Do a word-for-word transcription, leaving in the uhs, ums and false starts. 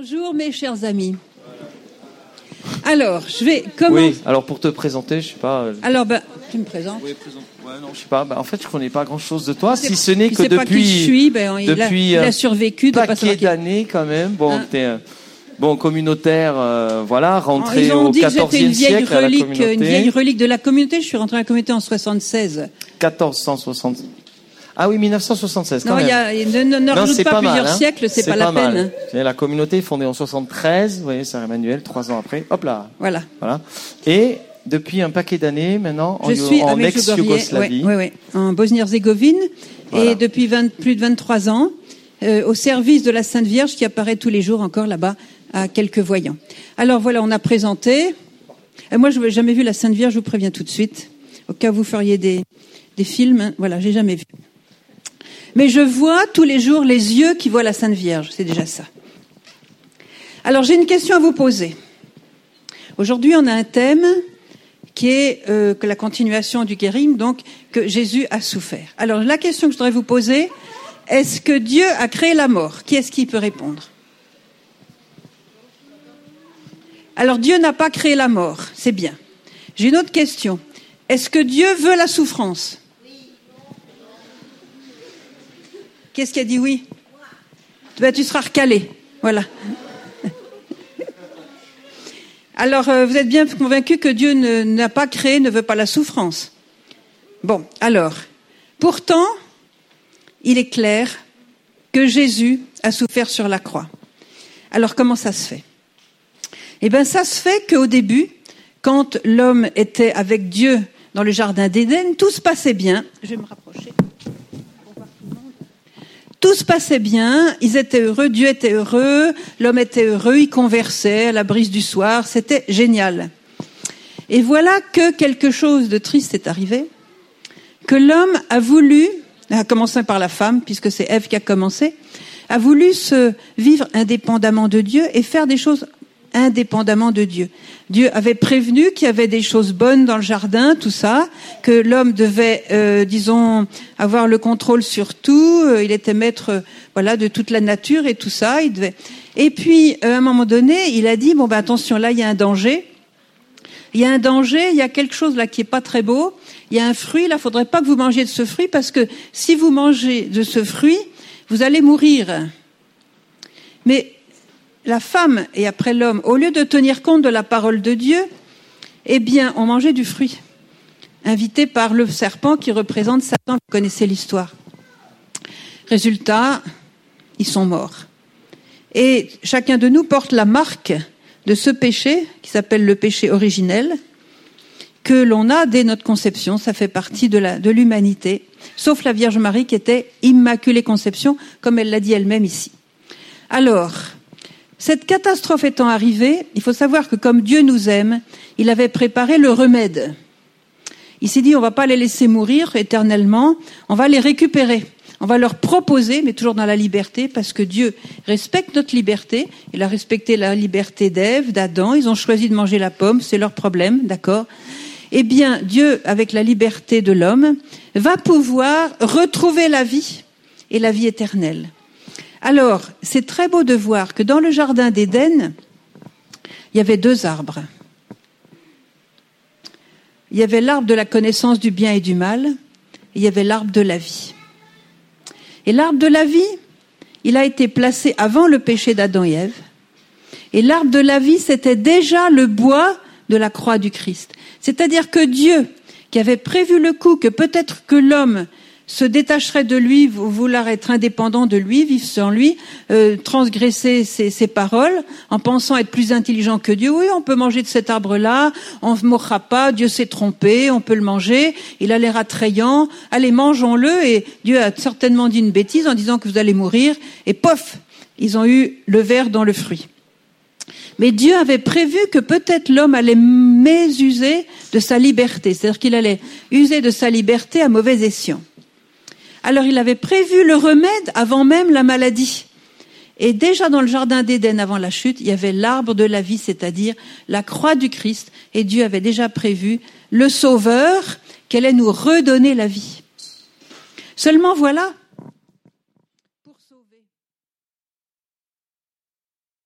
Bonjour mes chers amis. Alors, je vais commencer. Oui, alors pour te présenter, je sais pas. Euh... Alors, ben, tu me présentes. Oui, présente. Ouais, non, je sais pas. Ben, en fait, je connais pas grand-chose de toi, C'est, si ce n'est que depuis. Pas qui je suis, ben, il, depuis a, il a survécu. Un paquet d'années quand même. Bon, hein. t'es euh, bon communautaire, euh, voilà, rentré Ils ont au dit que j'étais une vieille siècle relique, à la communauté. une vieille relique de la communauté. Je suis rentré à la communauté en soixante-seize. quatorze cent soixante. Ah oui, mille neuf cent soixante-seize. Quand non, il y a, ne, ne, ne rajoute pas, pas plusieurs mal, hein. siècles, c'est, c'est pas, pas la mal. peine. C'est la communauté fondée en soixante-treize, vous voyez, Saint Emmanuel, trois ans après. Hop là. Voilà. Voilà. Et depuis un paquet d'années maintenant, je en, suis en ex-Yougoslavie. Oui, oui, oui, en Bosnie-Herzégovine, voilà. Et depuis vingt, plus de vingt-trois ans, euh, au service de la Sainte Vierge qui apparaît tous les jours encore là-bas à quelques voyants. Alors voilà, on a présenté. Et moi, je n'ai jamais vu la Sainte Vierge, je vous préviens tout de suite. Au cas où vous feriez des, des films, hein, voilà, j'ai jamais vu. Mais je vois tous les jours les yeux qui voient la Sainte Vierge, c'est déjà ça. Alors j'ai une question à vous poser. Aujourd'hui on a un thème qui est euh, que la continuation du Kérim, donc que Jésus a souffert. Alors la question que je voudrais vous poser, est-ce que Dieu a créé la mort ? Qui est-ce qui peut répondre ? Alors Dieu n'a pas créé la mort, c'est bien. J'ai une autre question. Est-ce que Dieu veut la souffrance ? Qu'est-ce qui a dit oui ? Ben, tu seras recalé. Voilà. Alors, euh, vous êtes bien convaincus que Dieu ne, n'a pas créé, ne veut pas la souffrance. Bon, alors, pourtant, il est clair que Jésus a souffert sur la croix. Alors, comment ça se fait ? Eh bien, ça se fait qu'au début, quand l'homme était avec Dieu dans le jardin d'Éden, tout se passait bien. Je vais me rapprocher. Tout se passait bien, ils étaient heureux, Dieu était heureux, l'homme était heureux, il conversait à la brise du soir, c'était génial. Et voilà que quelque chose de triste est arrivé, que l'homme a voulu, à commencer par la femme, puisque c'est Ève qui a commencé, a voulu se vivre indépendamment de Dieu et faire des choses indépendamment de Dieu. Dieu avait prévenu qu'il y avait des choses bonnes dans le jardin, tout ça, que l'homme devait, euh, disons, avoir le contrôle sur tout. Euh, il était maître, euh, voilà, de toute la nature et tout ça. Il devait. Et puis, euh, à un moment donné, il a dit bon ben attention, là il y a un danger. Il y a un danger. Il y a quelque chose là qui est pas très beau. Il y a un fruit. Là, faudrait pas que vous mangiez de ce fruit parce que si vous mangez de ce fruit, vous allez mourir. Mais la femme et après l'homme, au lieu de tenir compte de la parole de Dieu, eh bien, on mangeait du fruit, invité par le serpent qui représente Satan. Vous connaissez l'histoire. Résultat, ils sont morts. Et chacun de nous porte la marque de ce péché, qui s'appelle le péché originel, que l'on a dès notre conception. Ça fait partie de, la, de l'humanité, sauf la Vierge Marie qui était immaculée conception, comme elle l'a dit elle-même ici. Alors, cette catastrophe étant arrivée, il faut savoir que comme Dieu nous aime, il avait préparé le remède. Il s'est dit, on ne va pas les laisser mourir éternellement, on va les récupérer. On va leur proposer, mais toujours dans la liberté, parce que Dieu respecte notre liberté. Il a respecté la liberté d'Ève, d'Adam. Ils ont choisi de manger la pomme, c'est leur problème, d'accord ? Eh bien, Dieu, avec la liberté de l'homme, va pouvoir retrouver la vie et la vie éternelle. Alors, c'est très beau de voir que dans le jardin d'Éden, il y avait deux arbres. Il y avait l'arbre de la connaissance du bien et du mal, et il y avait l'arbre de la vie. Et l'arbre de la vie, il a été placé avant le péché d'Adam et Ève. Et l'arbre de la vie, c'était déjà le bois de la croix du Christ. C'est-à-dire que Dieu, qui avait prévu le coup que peut-être que l'homme se détacherait de lui, vouloir être indépendant de lui, vivre sans lui, euh, transgresser ses, ses paroles, en pensant être plus intelligent que Dieu. Oui, on peut manger de cet arbre-là, on ne mourra pas, Dieu s'est trompé, on peut le manger, il a l'air attrayant, allez, mangeons-le, et Dieu a certainement dit une bêtise en disant que vous allez mourir, et pof, ils ont eu le ver dans le fruit. Mais Dieu avait prévu que peut-être l'homme allait mésuser de sa liberté, c'est-à-dire qu'il allait user de sa liberté à mauvais escient. Alors il avait prévu le remède avant même la maladie. Et déjà dans le jardin d'Éden, avant la chute, il y avait l'arbre de la vie, c'est-à-dire la croix du Christ. Et Dieu avait déjà prévu le Sauveur qui allait nous redonner la vie. Seulement voilà,